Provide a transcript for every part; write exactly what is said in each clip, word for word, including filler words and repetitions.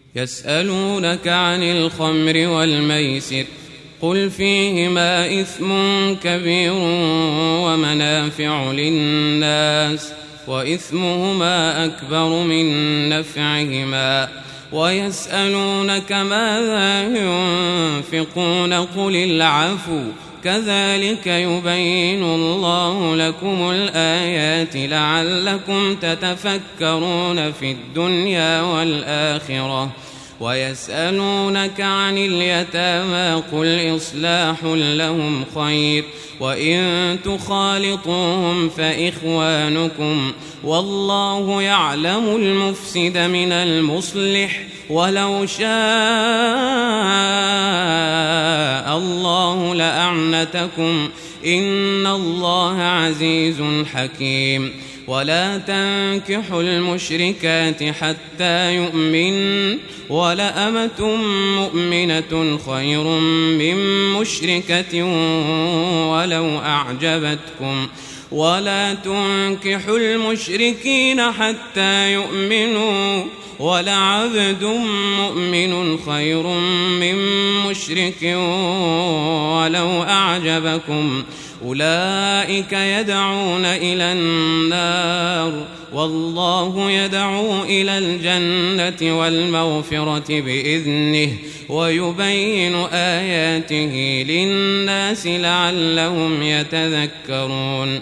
يسألونك عن الخمر والميسر قل فيهما إثم كبير ومنافع للناس وإثمهما أكبر من نفعهما ويسألونك ماذا ينفقون قل العفو كذلك يبين الله لكم الآيات لعلكم تتفكرون في الدنيا والآخرة ويسألونك عن اليتامى قل إصلاح لهم خير وإن تخالطوهم فإخوانكم والله يعلم المفسد من المصلح ولو شاء الله لأعنتكم إن الله عزيز حكيم ولا تنكحوا المشركات حتى يؤمن ولأمة مؤمنة خير من مشركة ولو أعجبتكم ولا تنكحوا المشركين حتى يؤمنوا ولعبد مؤمن خير من مشرك ولو أعجبكم أولئك يدعون إلى النار والله يدعو إلى الجنة والمغفرة بإذنه ويبين آياته للناس لعلهم يتذكرون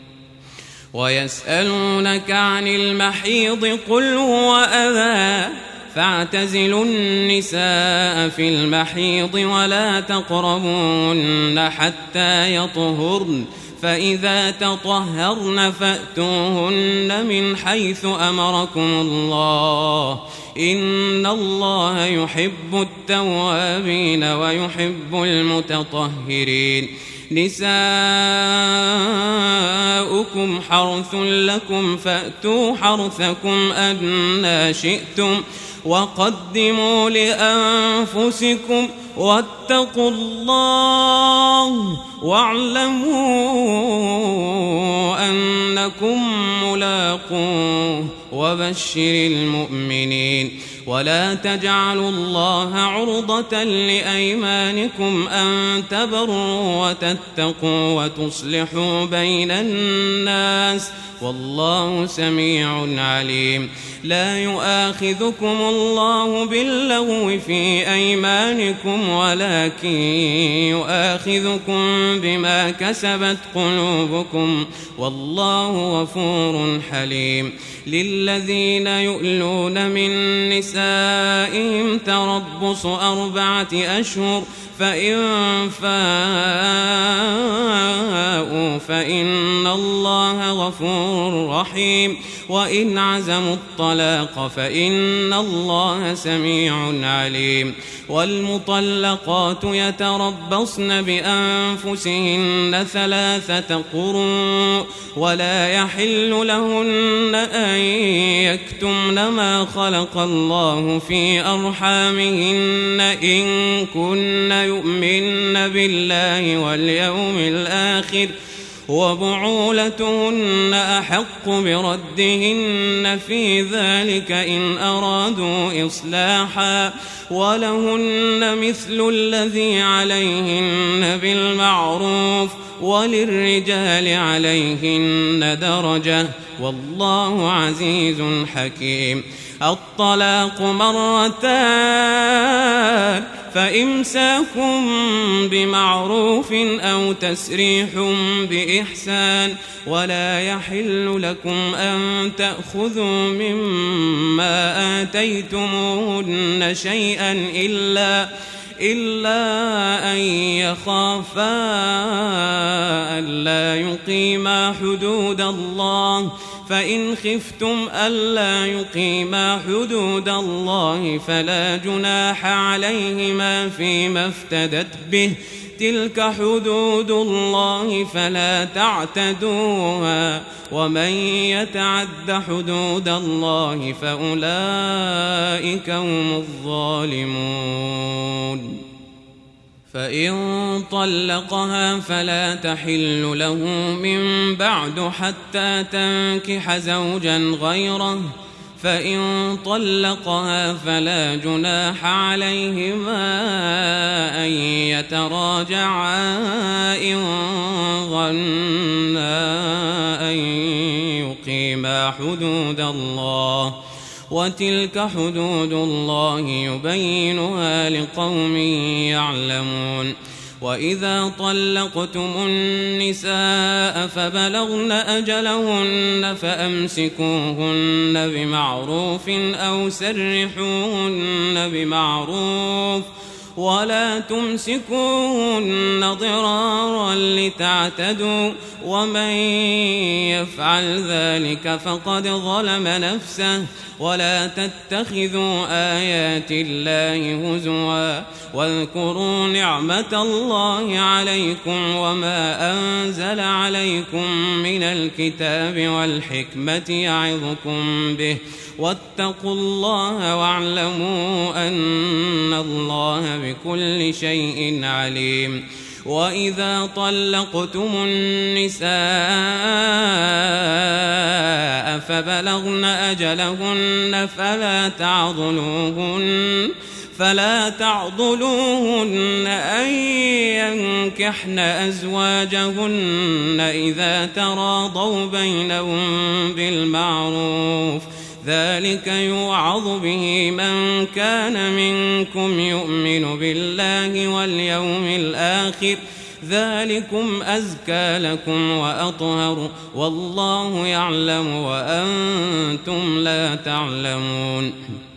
ويسألونك عن المحيض قل هو أذى فاعتزلوا النساء في المحيض ولا تقربوهن حتى يطهرن فإذا تطهرن فأتوهن من حيث أمركم الله إن الله يحب التوابين ويحب المتطهرين نساؤكم حرث لكم فأتوا حرثكم أنى شئتم وقدموا لأنفسكم واتقوا الله واعلموا أنكم ملاقوه وبشر المؤمنين ولا تجعلوا الله عرضة لأيمانكم أن تبروا وتتقوا وتصلحوا بين الناس والله سميع عليم لا يؤاخذكم الله باللغو في أيمانكم ولكن يؤاخذكم بما كسبت قلوبكم والله غفور حليم للذين يؤلون من نسائهم تربص أربعة أشهر فإن فاءوا فإن الله غفور رحيم وإن عزموا الطلاق فإن الله سميع عليم والمطلقات يتربصن بأنفسهن ثلاثة قروء ولا يحل لهن أن يكتمن ما خلق الله في أرحامهن إن كن يؤمن بالله واليوم الآخر وبعولتهن أحق بردهن في ذلك إن أرادوا إصلاحا ولهن مثل الذي عليهن بالمعروف وللرجال عليهن درجة والله عزيز حكيم الطلاق مرتان فإمساكم بمعروف أو تسريح بإحسان ولا يحل لكم أن تأخذوا مما آتيتموهن شيئا إلا إلا أن يخافا ألا يقيما حدود الله فإن خفتم ألا يقيما حدود الله فلا جناح عليهما فيما افتدت به تلك حدود الله فلا تعتدوها ومن يتعد حدود الله فأولئك هم الظالمون فإن طلقها فلا تحل له من بعد حتى تنكح زوجا غيره فإن طلقها فلا جناح عليهما أن يتراجعا إن ظنا أن يقيما حدود الله، وتلك حدود الله يبينها لقوم يعلمون. وإذا طلقتم النساء فبلغن أجلهن فأمسكوهن بمعروف أو سرحوهن بمعروف، ولا تمسكوهن ضرارا لتعتدوا، ومن يفعل ذلك فقد ظلم نفسه. ولا تتخذوا آيات الله هزوا، واذكروا نعمة الله عليكم وما أنزل عليكم من الكتاب والحكمة يعظكم به، واتقوا الله واعلموا أن الله بكل شيء عليم. وإذا طلقتم النساء فبلغن أجلهن فلا تعضلوهن فلا تعضلوهن أن ينكحن أزواجهن إذا تراضوا بينهم بالمعروف، ذلك يوعظ به من كان منكم يؤمن بالله واليوم الآخر، ذلكم أزكى لكم وأطهر، والله يعلم وأنتم لا تعلمون.